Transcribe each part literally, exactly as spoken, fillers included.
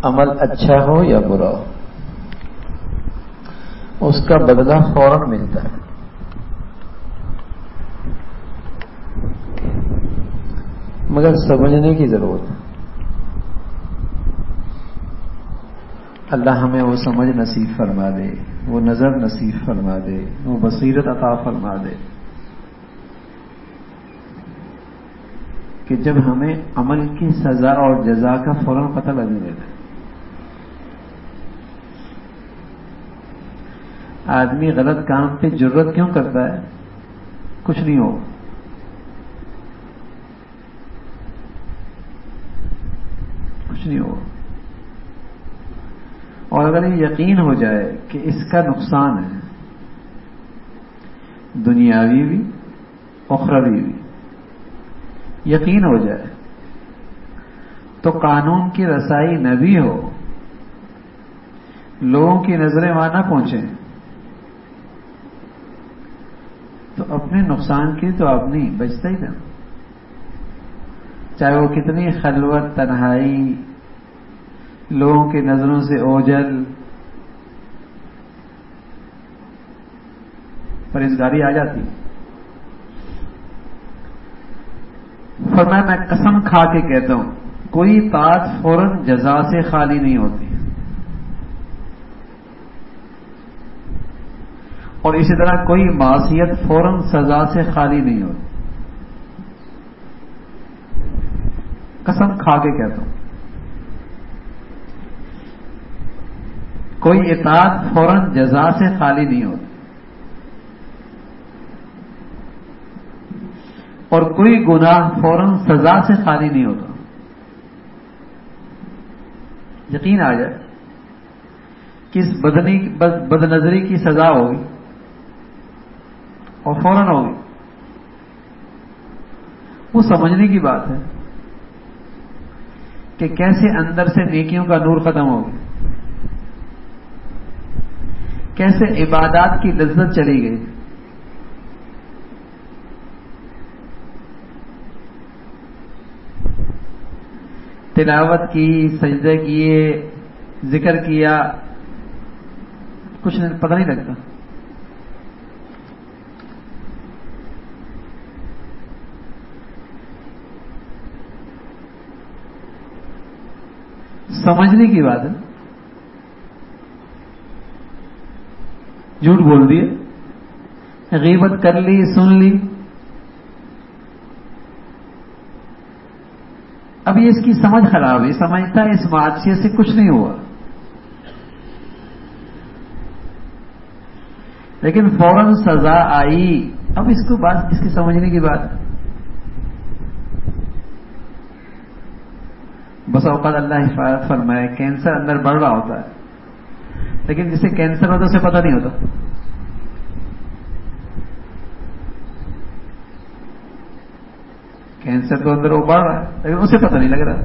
عمل اچھا ہو یا برا ہو اس کا بدلہ فوراً ملتا ہے. مگر سمجھنے کی ضرورت ہے. اللہ ہمیں وہ سمجھ نصیب فرما دے، وہ نظر نصیب فرما دے، وہ بصیرت عطا فرما دے کہ جب ہمیں عمل کی سزا اور جزا کا فوراً پتہ لگنے لگے. آدمی غلط کام پہ جرت کیوں کرتا ہے؟ کچھ نہیں ہو کچھ نہیں ہو اور اگر یہ یقین ہو جائے کہ اس کا نقصان ہے دنیاوی بھی اخروی بھی، یقین ہو جائے تو قانون کی رسائی نہ بھی ہو، لوگوں کی نظریں وہاں نہ پہنچیں تو اپنے نقصان کی تو آدمی بچتا ہی تھا، چاہے وہ کتنی خلوت تنہائی، لوگوں کی نظروں سے اوجھل، پرہیزگاری آ جاتی. فرمایا میں قسم کھا کے کہتا ہوں کوئی طاعت فوراً جزا سے خالی نہیں ہوتی، اور اسی طرح کوئی معصیت فوراً سزا سے خالی نہیں ہوتی. قسم کھا کے کہتا ہوں کوئی اطاعت فوراً جزا سے خالی نہیں ہوتی، اور کوئی گناہ فوراً سزا سے خالی نہیں ہوتا. یقین آ جائے کہ اس بدنی بد نظری کی سزا ہوگی اور فوراً ہوگی، وہ سمجھنے کی بات ہے کہ کیسے اندر سے نیکیوں کا نور ختم ہوگی، کیسے عبادات کی لذت چلی گئی. تلاوت کی، سجدے کیے، ذکر کیا، کچھ پتہ نہیں لگتا. سمجھنے کی بات ہے. جھوٹ بول دیے، غیبت کر لی، سن لی، اب یہ اس کی سمجھ خراب ہے، سمجھتا ہے اس معصیت سے کچھ نہیں ہوا، لیکن فوراً سزا آئی. اب اس کو بات اس کی سمجھنے کی بات ہے. بس اوقات اللہ حفاظت فرمائے کینسر اندر بڑھ رہا ہوتا ہے، لیکن جسے کینسر ہوتا ہے اسے پتہ نہیں ہوتا. کینسر تو اندر وہ بڑھ رہا ہے لیکن اسے پتہ نہیں لگ رہا.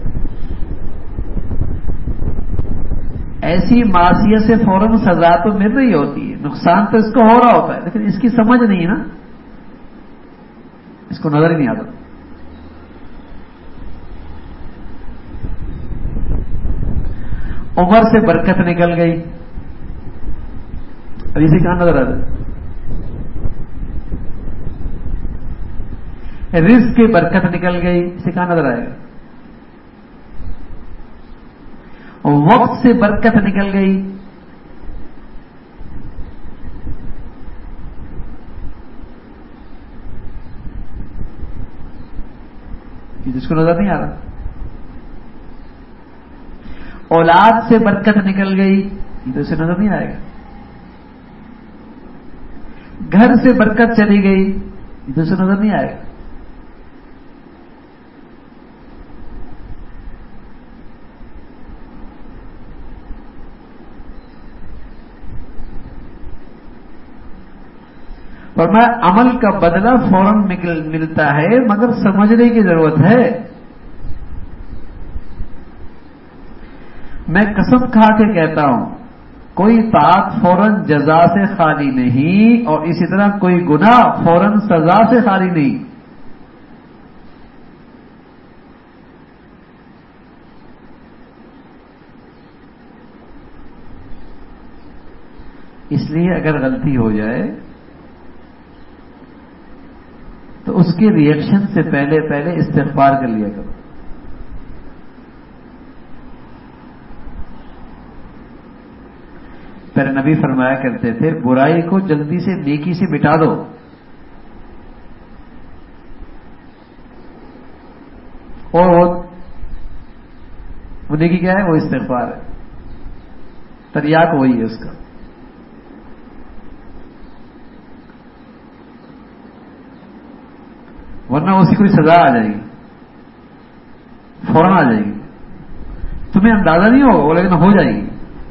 ایسی معصیت سے فوراً سزا تو مل رہی ہوتی ہے، نقصان تو اس کو ہو رہا ہوتا ہے، لیکن اس کی سمجھ نہیں ہے نا، اس کو نظر ہی نہیں آتا. عمر سے برکت نکل گئی، اب اسے کہاں نظر آتا؟ رزق کی برکت نکل گئی، اسے کہاں نظر آئے گا؟ وقت سے برکت نکل گئی، جس کو نظر نہیں آ رہا. اولاد سے برکت نکل گئی، یہ تو اسے نظر نہیں آئے گا. گھر سے برکت چلی گئی، یہ تو اسے نظر نہیں آئے گا. فرمایا عمل کا بدلہ فوراً ملتا ہے مگر سمجھنے کی ضرورت ہے. میں قسم کھا کے کہتا ہوں کوئی طاعت فوراً جزا سے خالی نہیں، اور اسی طرح کوئی گناہ فوراً سزا سے خالی نہیں. اس لیے اگر غلطی ہو جائے تو اس کے ریئیکشن سے پہلے پہلے استغفار کر لیا کرو. پھر نبی فرمایا کرتے تھے برائی کو جلدی سے نیکی سے مٹا دو. اور وہ نیکی کیا ہے؟ وہ استغفار ہے. تریاق وہی ہے اس کا. ورنہ اسی کوئی سزا آ جائے گی، فوراً آ جائے گی، تمہیں اندازہ نہیں ہوگا لیکن ہو جائے گی.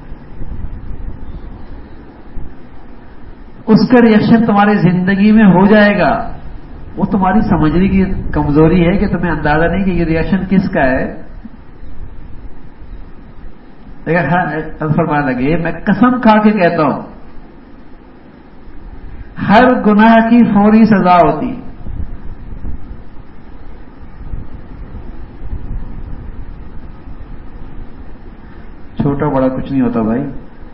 اس کا ریئیکشن تمہاری زندگی میں ہو جائے گا. وہ تمہاری سمجھنے کی کمزوری ہے کہ تمہیں اندازہ نہیں کہ یہ ریئیکشن کس کا ہے. لیکن ہاں فرمانے لگے میں قسم کھا کے کہتا ہوں ہر گناہ کی فوری سزا ہوتی. چھوٹا بڑا کچھ نہیں ہوتا بھائی.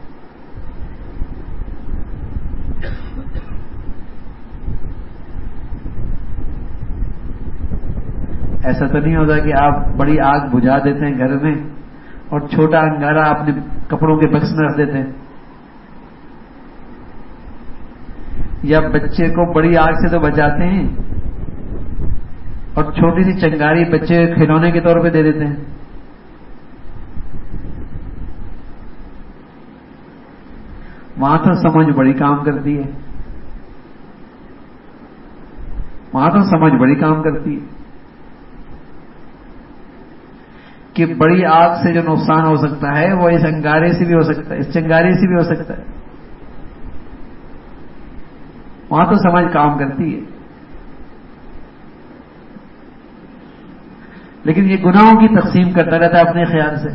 ایسا تو نہیں ہوتا کہ آپ بڑی آگ بجھا دیتے ہیں گھر میں اور چھوٹا انگارہ اپنے کپڑوں کے بکس میں رکھ دیتے ہیں، یا بچے کو بڑی آگ سے تو بچاتے ہیں اور چھوٹی سی چنگاری بچے کھلونے کے طور پہ دے دیتے ہیں. وہاں تو سمجھ بڑی کام کرتی ہے. وہاں تو سمجھ بڑی کام کرتی ہے کہ بڑی آگ سے جو نقصان ہو سکتا ہے وہ اس انگارے سے بھی ہو سکتا ہے، اس چنگاری سے بھی ہو سکتا ہے. وہاں تو سمجھ کام کرتی ہے. لیکن یہ گناہوں کی تقسیم کرتا رہتا ہے اپنے خیال سے.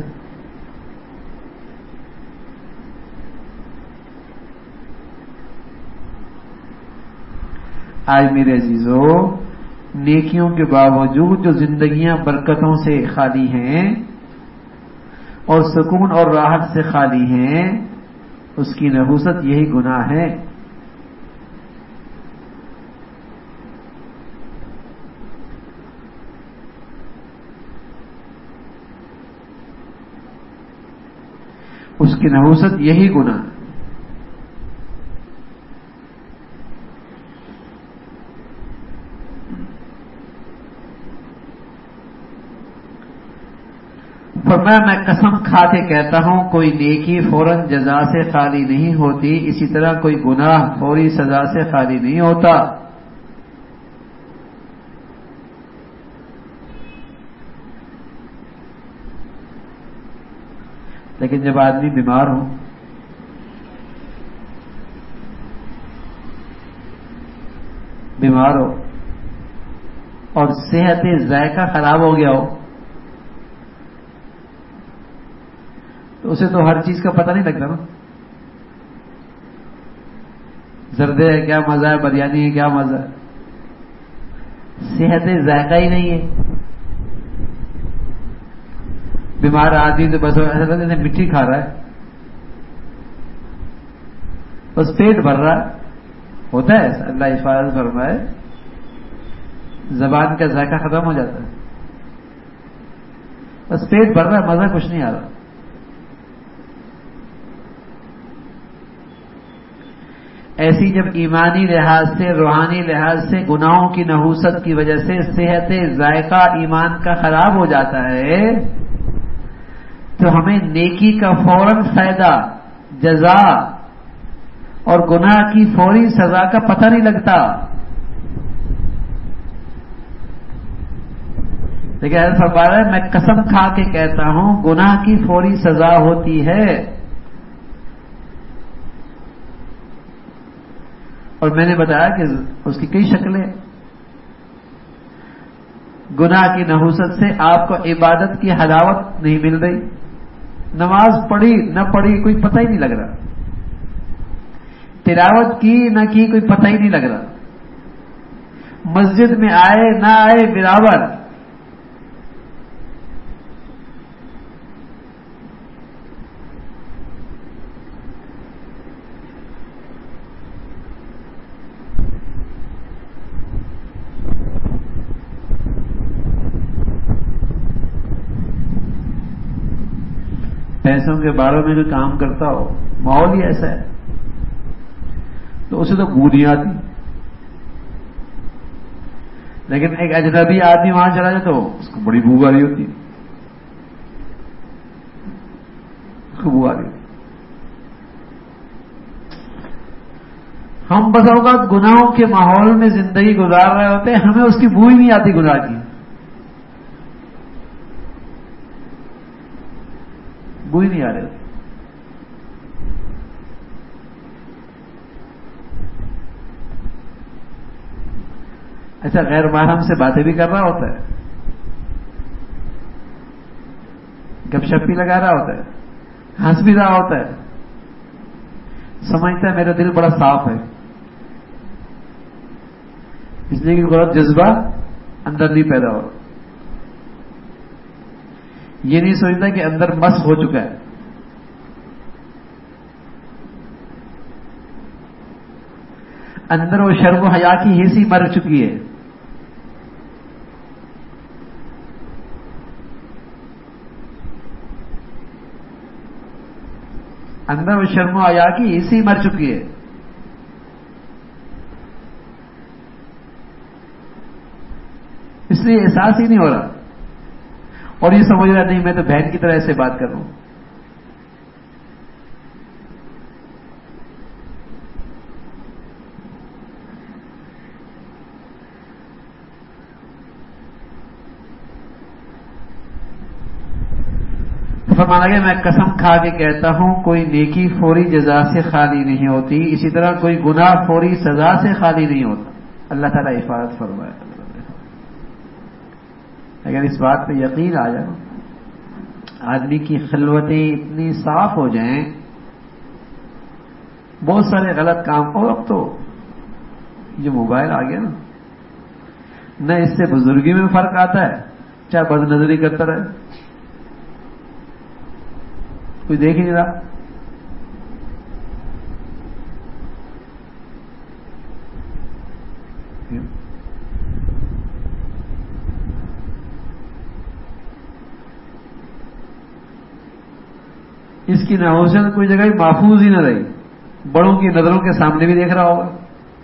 آج میرے عزیزو نیکیوں کے باوجود جو زندگیاں برکتوں سے خالی ہیں اور سکون اور راحت سے خالی ہیں، اس کی نحوست یہی گناہ ہے. اس کی نحوست یہی گناہ ہے. فرمایا میں قسم کھا کے کہتا ہوں کوئی نیکی فوراً جزا سے خالی نہیں ہوتی، اسی طرح کوئی گناہ فوری سزا سے خالی نہیں ہوتا. لیکن جب آدمی بیمار ہو بیمار ہو اور صحت ذائقہ خراب ہو گیا ہو تو اسے تو ہر چیز کا پتہ نہیں لگتا نا. زردے ہے کیا مزہ ہے، بریانی ہے کیا مزہ ہے. صحت ذائقہ ہی نہیں ہے. بیمار آدمی تو بس ایسا لگتا ہے مٹی کھا رہا ہے، بس پیٹ بھر رہا ہے. ہوتا ہے اللہ حفاظت فرمائے، زبان کا ذائقہ ختم ہو جاتا ہے، بس پیٹ بھر رہا ہے، مزہ کچھ نہیں آ رہا. ایسی جب ایمانی لحاظ سے روحانی لحاظ سے گناہوں کی نحوست کی وجہ سے صحت ذائقہ ایمان کا خراب ہو جاتا ہے تو ہمیں نیکی کا فوراً فائدہ، جزا اور گناہ کی فوری سزا کا پتہ نہیں لگتا. لیکن ایسا فرما رہا ہے میں قسم کھا کے کہتا ہوں گناہ کی فوری سزا ہوتی ہے. اور میں نے بتایا کہ اس کی کئی شکلیں. گناہ کی نحوست سے آپ کو عبادت کی حلاوت نہیں مل رہی، نماز پڑھی نہ پڑھی کوئی پتہ ہی نہیں لگ رہا، تلاوت کی نہ کی کوئی پتہ ہی نہیں لگ رہا، مسجد میں آئے نہ آئے برابر. پیسوں کے بارے میں کوئی کام کرتا ہو، ماحول ہی ایسا ہے، تو اسے تو بو نہیں آتی، لیکن ایک اجنبی آدمی وہاں چلا جائے تو اس کو بڑی بو آ رہی ہوتی ہے، اس کو بو آ رہی ہوتی۔ ہم بس اوقات گناہوں کے ماحول میں زندگی گزار رہے ہوتے ہیں، ہمیں اس کی بو ہی نہیں آتی گناہ کی، بو ہی نہیں آ رہی ہوتی۔ اچھا، غیر محرم سے باتیں بھی کر رہا ہوتا ہے، گپ شپ بھی لگا رہا ہوتا ہے، ہنس بھی رہا ہوتا ہے، سمجھتا ہے میرا دل بڑا صاف ہے، اس لیے کہ غلط جذبہ اندر نہیں پیدا ہو، یہ نہیں سوچتا کہ اندر مس ہو چکا ہے۔ اندر وہ شرم و حیا کی حیثی مر چکی ہے، اندر وہ شرم و حیا کی حیثی مر چکی ہے، اس لیے احساس ہی نہیں ہو رہا، اور یہ سمجھ رہا نہیں میں تو بہن کی طرح ایسے بات کر رہا ہوں۔ فرمایا گیا میں قسم کھا کے کہتا ہوں کوئی نیکی فوری جزا سے خالی نہیں ہوتی، اسی طرح کوئی گناہ فوری سزا سے خالی نہیں ہوتا۔ اللہ تعالیٰ حفاظت فرمائے۔ اگر اس بات پہ یقین آ جائے، آدمی کی خلوتیں اتنی صاف ہو جائیں، بہت سارے غلط کام، اور اب تو یہ موبائل آ گیا نا، نہ اس سے بزرگی میں فرق آتا ہے، چاہے بد نظری کرتا رہے، کوئی دیکھ ہی نہیں رہا۔ اس کی نحوست کوئی جگہ محفوظ ہی نہ رہی، بڑوں کی نظروں کے سامنے بھی دیکھ رہا ہوگا۔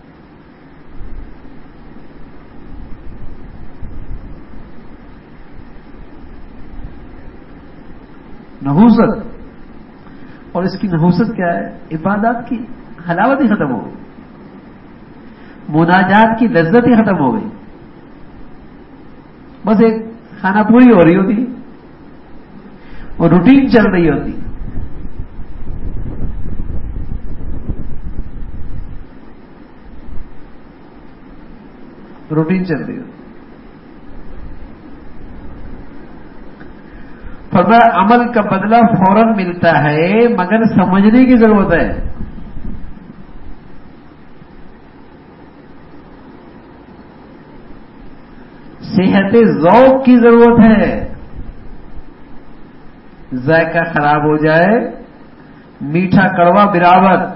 نحوست، اور اس کی نحوست کیا ہے؟ عبادات کی حلاوت ہی ختم ہو گئی، مناجات کی لذت ہی ختم ہو گئی، بس ایک کھانا پوری ہو رہی ہوتی، وہ روٹین چل رہی ہوتی، روٹین چل رہی ہوتی۔ فرمایا عمل کا بدلہ فوراً ملتا ہے مگر سمجھنے کی ضرورت ہے۔ صحت ذوق کی ضرورت ہے، ذائقہ خراب ہو جائے، میٹھا کڑوا برابر،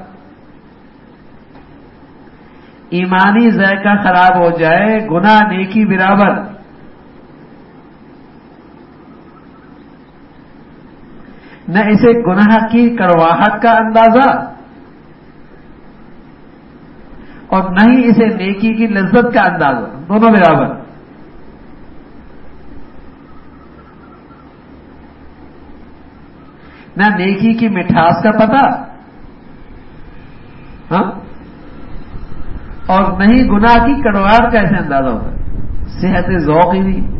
ایمانی ذائقہ خراب ہو جائے، گناہ نیکی برابر۔ نہ اسے گناہ کی کڑواہٹ کا اندازہ اور نہ ہی اسے نیکی کی لذت کا اندازہ، دونوں برابر۔ نہ نیکی کی مٹھاس کا پتہ، ہاں، اور نہ ہی گناہ کی کڑواہٹ کا ایسے اندازہ ہوتا ہے، صحت ذوق ہی نہیں۔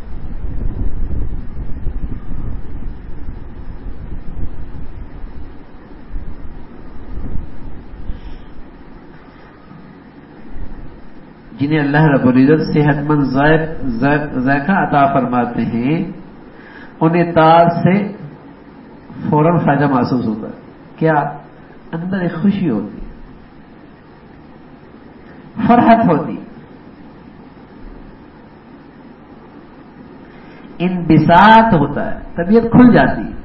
جنہیں اللہ رب العزت صحت مند ذائقہ عطا فرماتے ہیں، انہیں تال سے فوراً فائدہ محسوس ہوتا ہے۔ کیا؟ اندر ایک خوشی ہوتی، فرحت ہوتی، انبساط ہوتا ہے، طبیعت کھل جاتی ہے۔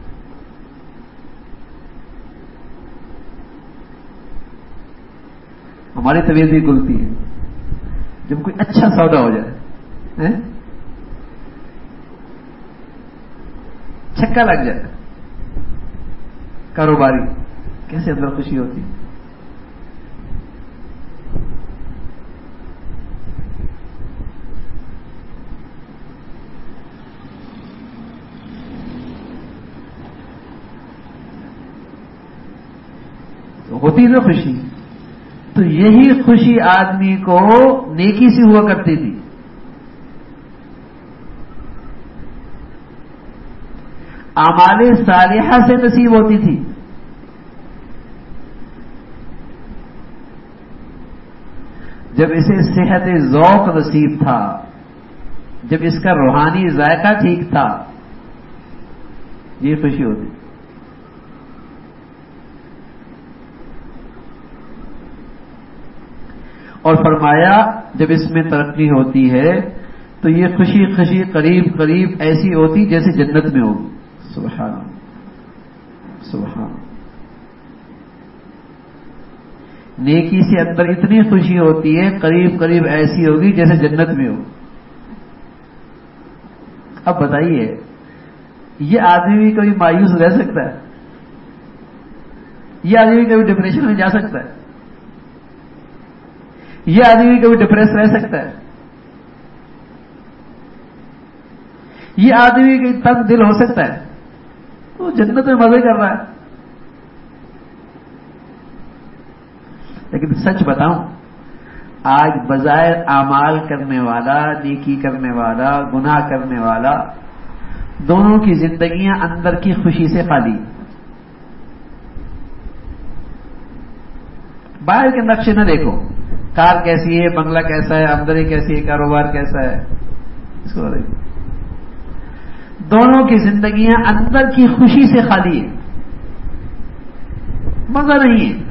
ہماری طبیعت بھی کھلتی ہے جب کوئی اچھا سودا ہو جائے، چھکا لگ جائے، کاروباری، کیسے اندر خوشی ہوتی؟ تو ہوتی نا خوشی. تو یہی خوشی آدمی کو نیکی سے ہوا کرتی تھی. اعمال صالحہ سے نصیب ہوتی تھی. جب اسے صحت ذوق نصیب تھا، جب اس کا روحانی ذائقہ ٹھیک تھا، یہ خوشی ہوتی. اور فرمایا جب اس میں ترقی ہوتی ہے تو یہ خوشی خوشی قریب قریب ایسی ہوتی جیسے جنت میں ہوگی. سبحان اللہ سبحان. نیکی سے اندر اتنی خوشی ہوتی ہے قریب قریب ایسی ہوگی جیسے جنت میں ہو. اب بتائیے یہ آدمی بھی کبھی مایوس رہ سکتا ہے؟ یہ آدمی کبھی ڈپریشن میں جا سکتا ہے؟ یہ آدمی کبھی ڈپریس رہ سکتا ہے؟ یہ آدمی کبھی تنگ دل ہو سکتا ہے؟ وہ جنت میں مزے کر رہا ہے. لیکن سچ بتاؤں، آج بظاہر اعمال کرنے والا، نیکی کرنے والا، گناہ کرنے والا، دونوں کی زندگیاں اندر کی خوشی سے خالی. باہر کے نقشے نہ دیکھو، کار کیسی ہے، بنگلہ کیسا ہے، آمدنی کیسی ہے، کاروبار کیسا ہے، اس کو دیکھو. دونوں کی زندگیاں اندر کی خوشی سے خالی ہے، مزہ نہیں ہے.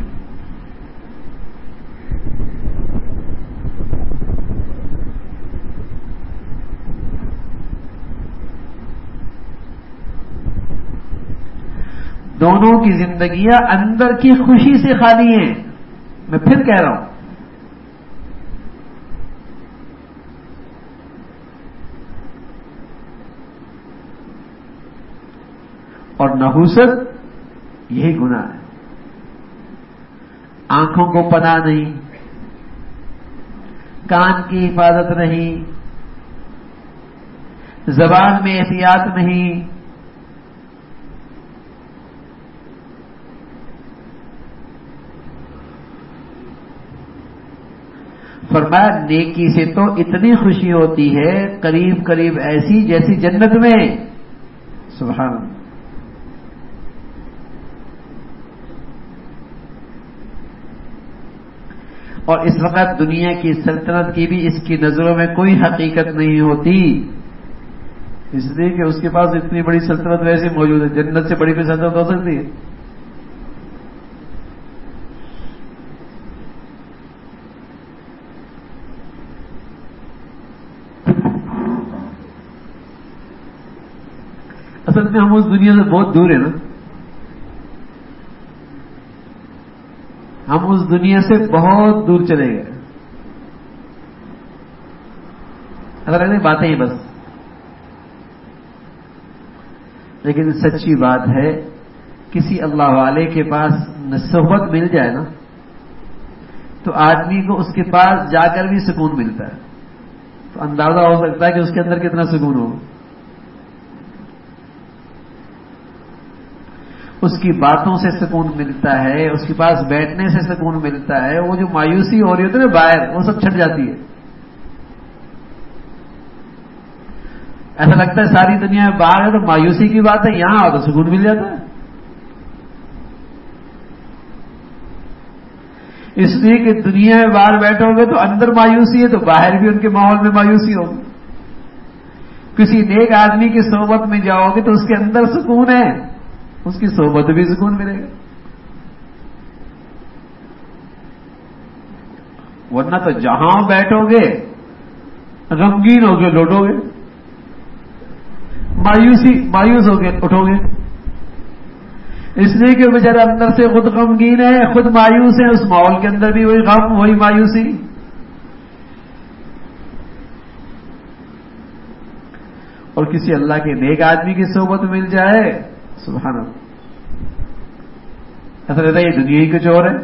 دونوں کی زندگیاں اندر کی خوشی سے خالی ہیں. میں پھر کہہ رہا ہوں، اور نحوست یہی گناہ ہے. آنکھوں کو پناہ نہیں، کان کی حفاظت نہیں، زبان میں احتیاط نہیں، فرمایا نیکی سے تو اتنی خوشی ہوتی ہے قریب قریب ایسی جیسی جنت میں. سبحان اللہ. اور اس وقت دنیا کی سلطنت کی بھی اس کی نظروں میں کوئی حقیقت نہیں ہوتی، اس لیے کہ اس کے پاس اتنی بڑی سلطنت ویسے موجود ہے. جنت سے بڑی کوئی سلطنت ہو سکتی ہے؟ اصل میں ہم اس دنیا سے بہت دور ہیں نا، ہم اس دنیا سے بہت دور چلے گئے. اگر ایسی باتیں ہیں بس. لیکن سچی بات ہے کسی اللہ والے کے پاس صحبت مل جائے نا تو آدمی کو اس کے پاس جا کر بھی سکون ملتا ہے. تو اندازہ ہو سکتا ہے کہ اس کے اندر کتنا سکون ہو. اس کی باتوں سے سکون ملتا ہے، اس کے پاس بیٹھنے سے سکون ملتا ہے. وہ جو مایوسی ہو رہی ہوتی ہے نا باہر، وہ سب چھٹ جاتی ہے. ایسا لگتا ہے ساری دنیا میں باہر ہے تو مایوسی کی بات ہے، یہاں آؤ تو سکون مل جاتا ہے. اس لیے کہ دنیا میں باہر بیٹھو گے تو اندر مایوسی ہے، تو باہر بھی ان کے ماحول میں مایوسی ہوگی. کسی نیک آدمی کی صحبت میں جاؤ گے تو اس کے اندر سکون ہے، اس کی صحبت بھی سکون ملے گا. ورنہ تو جہاں بیٹھو گے غمگین ہو کے لوٹو گے، مایوسی مایوس ہو کے اٹھو گے. اس لیے کہ بیچارہ اندر سے خود غمگین ہے، خود مایوس ہے، اس ماحول کے اندر بھی وہی غم، وہی مایوسی. اور کسی اللہ کے نیک آدمی کی صحبت مل جائے، سبحان اللہ، ایسا لگتا ہے یہ دنیا ہی کچھ اور ہے.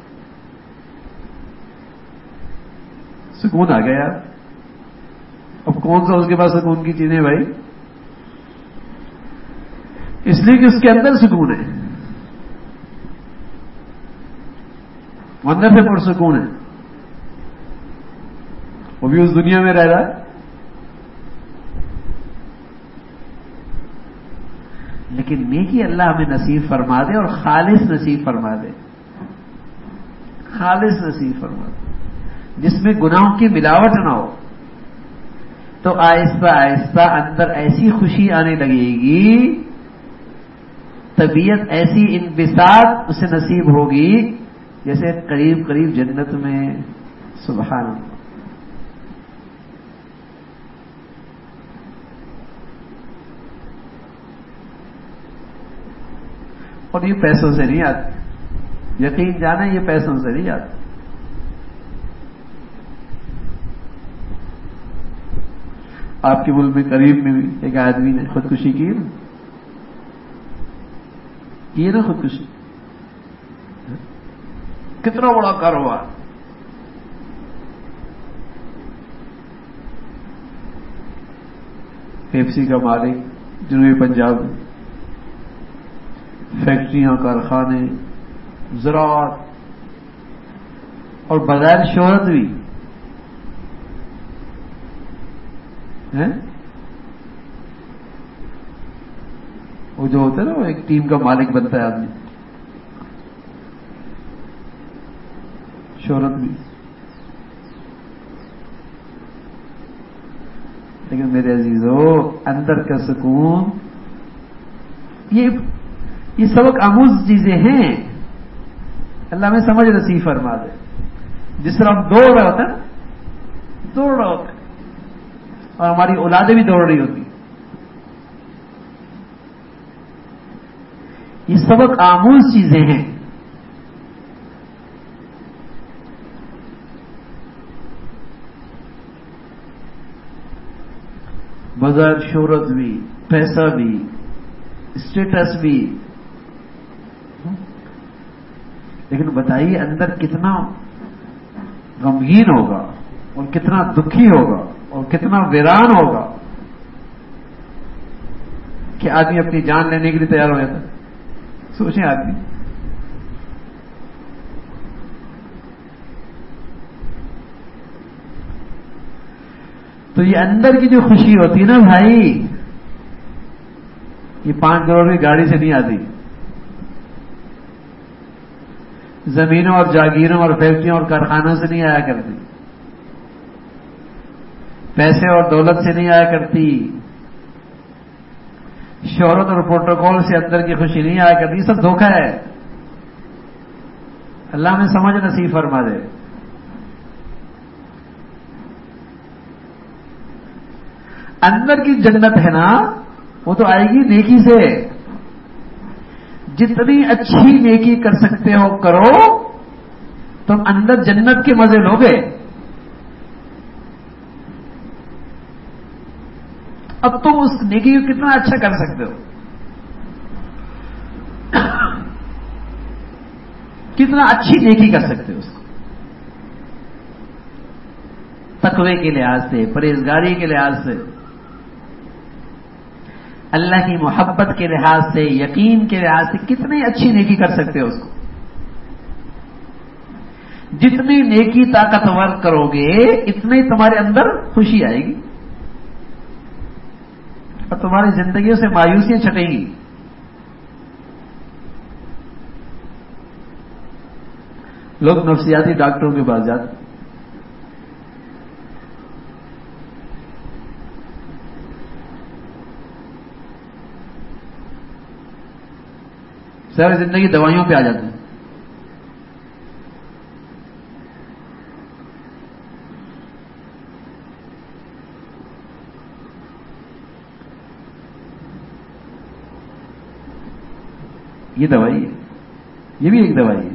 سکون آ گیا یار. اب کون سا اس کے پاس سکون کی چیزیں بھائی؟ اس لیے کہ اس کے اندر سکون ہے، اندر سے پرسکون ہے. وہ بھی اس دنیا میں رہ رہا ہے، لیکن نیکی اللہ ہمیں نصیب فرما دے اور خالص نصیب فرما دے، خالص نصیب فرما دے جس میں گناہوں کی ملاوٹ نہ ہو. تو آہستہ آہستہ اندر ایسی خوشی آنے لگے گی، طبیعت ایسی انبساط اسے نصیب ہوگی جیسے قریب قریب جنت میں. سبحان اللہ. اور یہ پیسوں سے نہیں آتی، یقین جانا یہ پیسوں سے نہیں آتی. آپ کے ملک میں قریب میں بھی ایک آدمی نے خودکشی کی نا، کی نا خودکشی. کتنا بڑا کاروبار، پیپسی کا مالک جنوبی پنجاب میں، فیکٹریاں، کارخانے، زراعت، اور بغیر شہرت بھی ہیں. وہ جو ہوتا ہے نا، وہ ایک ٹیم کا مالک بنتا ہے آدمی، شہرت بھی. لیکن میرے عزیزو، اندر کا سکون، یہ یہ سبق آموز چیزیں ہیں. اللہ میں سمجھ نصیب فرما دے. جس طرح ہم دوڑ رہے ہوتے ہیں، دوڑ رہے ہوتے ہیں، اور ہماری اولادیں بھی دوڑ رہی ہوتی. یہ سبق آموز چیزیں ہیں. بغیر شہرت بھی، پیسہ بھی، اسٹیٹس بھی. لیکن بتائیے اندر کتنا غمگین ہوگا، اور کتنا دکھی ہوگا، اور کتنا ویران ہوگا کہ آدمی اپنی جان لینے کے لیے تیار ہو جاتا ہے. سوچیں آدمی. تو یہ اندر کی جو خوشی ہوتی ہے نا بھائی، یہ پانچ کروڑ کی گاڑی سے نہیں آتی، زمینوں اور جاگیروں اور فیکٹریوں اور کارخانوں سے نہیں آیا کرتی، پیسے اور دولت سے نہیں آیا کرتی، شہرت اور پروٹوکول سے اندر کی خوشی نہیں آیا کرتی. یہ سب دھوکہ ہے. اللہ میں سمجھ نصیب فرما دے. اندر کی جنت ہے نا، وہ تو آئے گی نیکی سے. جتنی اچھی نیکی کر سکتے ہو کرو، تم اندر جنت کے مزے لوگے. اب تم اس نیکی کو کتنا اچھا کر سکتے ہو، کتنا اچھی نیکی کر سکتے ہو اس کو، تقوی کے لحاظ سے، پرہیزگاری کے لحاظ سے، اللہ کی محبت کے لحاظ سے، یقین کے لحاظ سے کتنی اچھی نیکی کر سکتے ہو اس کو. جتنی نیکی طاقتور کرو گے اتنی تمہارے اندر خوشی آئے گی، اور تمہاری زندگیوں سے مایوسیاں چھٹیں گی. لوگ نفسیاتی ڈاکٹروں کے پاس جاتے، ساری زندگی دوائیوں پہ آ جاتے ہیں. یہ دوائی ہے، یہ بھی ایک دوائی ہے.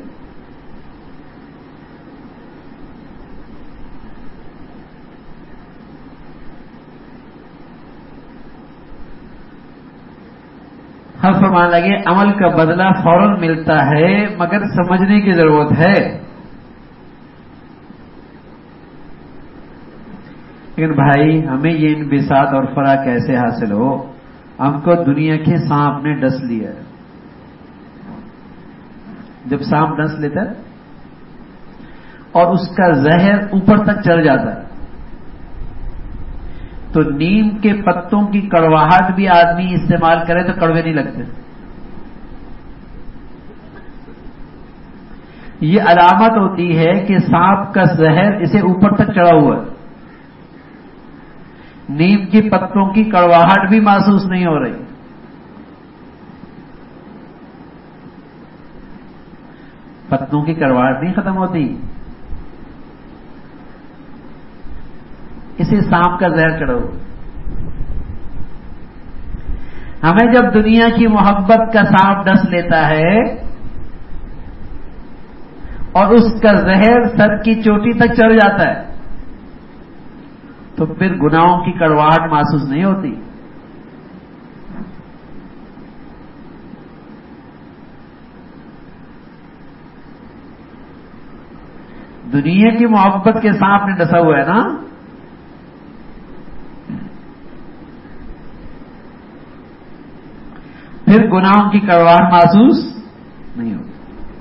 ہر فرمانے لگے عمل کا بدلہ فوراً ملتا ہے مگر سمجھنے کی ضرورت ہے. لیکن بھائی ہمیں یہ انبساط اور فرح کیسے حاصل ہو؟ ہم کو دنیا کے سانپ نے ڈس لیا ہے. جب سانپ ڈس لیتا ہے اور اس کا زہر اوپر تک چڑھ جاتا ہے تو نیم کے پتوں کی کڑواہٹ بھی آدمی استعمال کرے تو کڑوے نہیں لگتے. یہ علامت ہوتی ہے کہ سانپ کا زہر اسے اوپر تک چڑھا ہوا ہے. نیم کی پتوں کی کڑواہٹ بھی محسوس نہیں ہو رہی. پتوں کی کڑواہٹ نہیں ختم ہوتی، اسے سانپ کا زہر چڑھا ہوا. ہمیں جب دنیا کی محبت کا سانپ ڈس لیتا ہے اور اس کا زہر سر کی چوٹی تک چڑھ جاتا ہے تو پھر گناہوں کی کڑواہٹ محسوس نہیں ہوتی. دنیا کی محبت کے سانپ نے ڈسا ہوا ہے نا، پھر گناہوں کی کڑواہٹ محسوس نہیں ہوتی.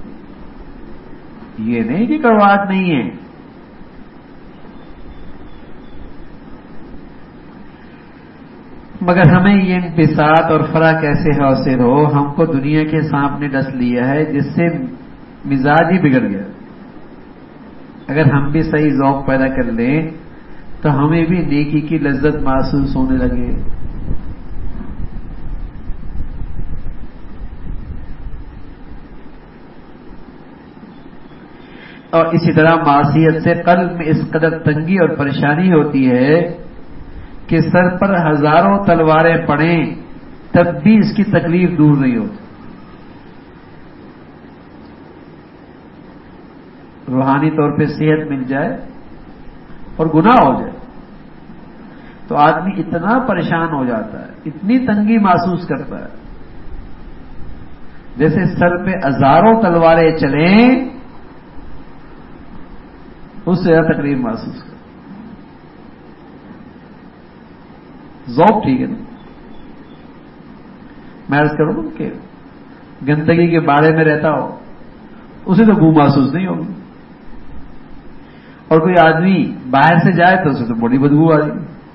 یہ نہیں کہ کڑواہٹ نہیں ہے، مگر ہمیں یہ انبساط اور فرح کیسے حاصل ہو؟ ہم کو دنیا کے سانپ نے ڈس لیا ہے جس سے مزاج ہی بگڑ گیا. اگر ہم بھی صحیح ذوق پیدا کر لیں تو ہمیں بھی نیکی کی لذت محسوس ہونے لگے. اور اسی طرح معصیت سے قلب میں اس قدر تنگی اور پریشانی ہوتی ہے کہ سر پر ہزاروں تلواریں پڑیں تب بھی اس کی تکلیف دور نہیں ہوتی. روحانی طور پہ صحت مل جائے اور گناہ ہو جائے تو آدمی اتنا پریشان ہو جاتا ہے، اتنی تنگی محسوس کرتا ہے جیسے سر پہ ہزاروں تلواریں چلیں اس سے زیادہ تکلیف محسوس کرتا. ذوق ٹھیک ہے نا. میں عرض کروں کہ گندگی کے باڑے میں رہتا ہو اسے تو بو محسوس نہیں ہوگی، اور کوئی آدمی باہر سے جائے تو اسے تو بڑی بدبو آ جائے.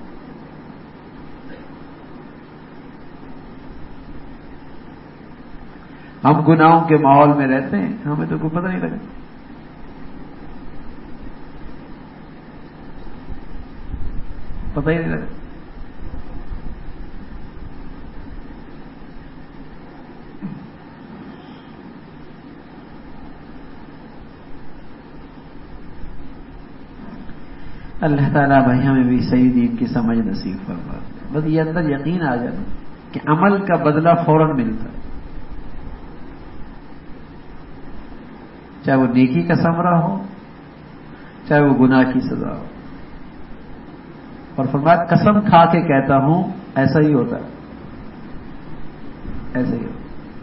ہم گناہوں کے ماحول میں رہتے ہیں، ہمیں تو کوئی پتہ نہیں لگتا. پتہ ہی نہیں لگتا. اللہ تعالیٰ بھائی ہمیں بھی صحیح دین کی سمجھ نصیب فرما. بس یہ اندر یقین آ جائے کہ عمل کا بدلہ فوراً ملتا ہے، چاہے وہ نیکی کا ثمرہ ہو چاہے وہ گناہ کی سزا ہو. اور فرمایا قسم کھا کے کہتا ہوں ایسا ہی ہوتا ہے، ایسا ہی ہوتا.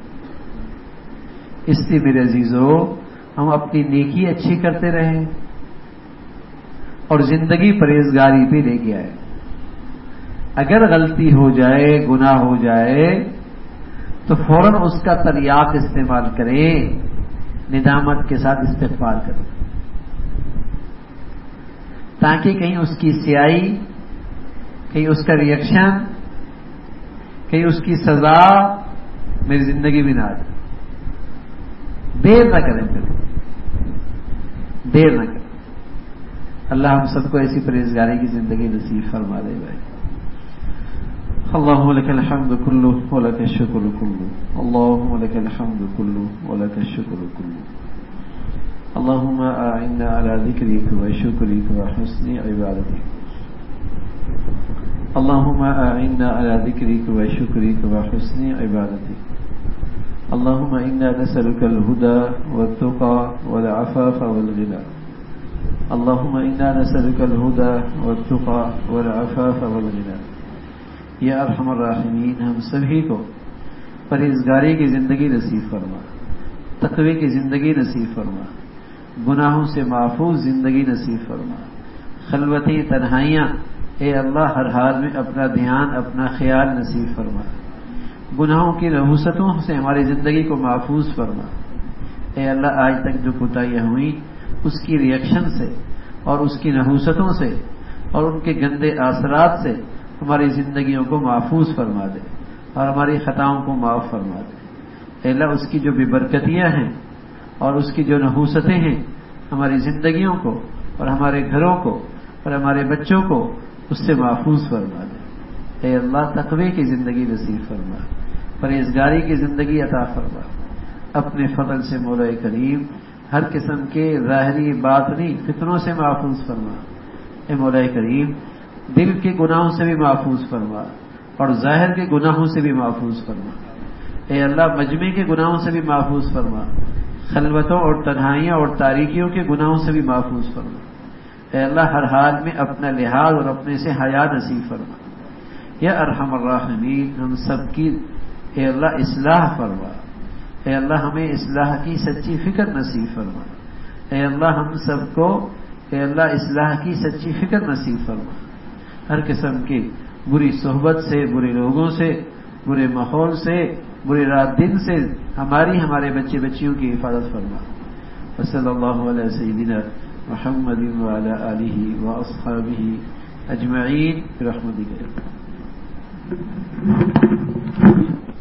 اس لیے میرے عزیزو ہم اپنی نیکی اچھی کرتے رہیں اور زندگی پرہیزگاری پہ لے کے آئے. اگر غلطی ہو جائے، گناہ ہو جائے تو فوراً اس کا تریاق استعمال کریں، ندامت کے ساتھ استغفار کریں تاکہ کہیں اس کی سیاہی، کہیں اس کا ریئیکشن، کہیں اس کی سزا میری زندگی میں نہ آ جائے. دیر نہ کریں، پھر دیر نہ کریں. اللہ ہم سب کو ایسی پرہیزگاری کی زندگی نصیب فرما دے بھائی. اللهم لك الحمد كله ولك الشكر كله، اللهم لك الحمد كله ولك الشكر كله. اللهم أعنا على ذكرك وشكرك وحسن عبادتك. اللهم أعنا على ذكرك وشكرك وحسن عبادتك. اللهم إنا نسألك الهدى والتقى والعفاف والغنى. اللهم إنا نسألك الهدى والتقى والعفاف والغنى. یا ارحم الراحمین ہم سبھی کو پرہیزگاری کی زندگی نصیب فرما، تقوی کی زندگی نصیب فرما، گناہوں سے محفوظ زندگی نصیب فرما، خلوتی تنہائیاں اے اللہ ہر حال میں اپنا دھیان اپنا خیال نصیب فرما، گناہوں کی نحوستوں سے ہماری زندگی کو محفوظ فرما۔ اے اللہ آج تک جو کوتاہیاں ہوئیں اس کی ریئیکشن سے اور اس کی نحوستوں سے اور ان کے گندے اثرات سے ہماری زندگیوں کو محفوظ فرما دے اور ہماری خطاؤں کو معاف فرما دے۔ اے اللہ اس کی جو بے برکتیاں ہیں اور اس کی جو نحوستیں ہیں ہماری زندگیوں کو اور ہمارے گھروں کو اور ہمارے بچوں کو اس سے محفوظ فرما دے۔ اے اللہ تقوی کی زندگی نصیب فرما، پرہیزگاری کی زندگی عطا فرما، اپنے فضل سے مولا کریم ہر قسم کے ظاہری باطنی فتنوں سے محفوظ فرما۔ اے مولا کریم دل کے گناہوں سے بھی محفوظ فرما اور ظاہر کے گناہوں سے بھی محفوظ فرما۔ اے اللہ مجمع کے گناہوں سے بھی محفوظ فرما، خلوتوں اور تنہائیوں اور تاریکیوں کے گناہوں سے بھی محفوظ فرما۔ اے اللہ ہر حال میں اپنا لحاظ اور اپنے سے حیا نصیب فرما۔ یا ارحم الراحمین ہم سب کی اے اللہ اصلاح فرما۔ اے اللہ ہمیں اصلاح کی سچی فکر نصیب فرما۔ اے اللہ ہم سب کو اے اللہ اصلاح کی سچی فکر نصیب فرما، ہر قسم کی بری صحبت سے، برے لوگوں سے، برے ماحول سے، برے رات دن سے ہماری ہمارے بچے بچیوں کی حفاظت فرما۔ وصلی اللہ علیہ سیدنا محمد وعلی آلہ واصحابہ اجمعین برحمتک۔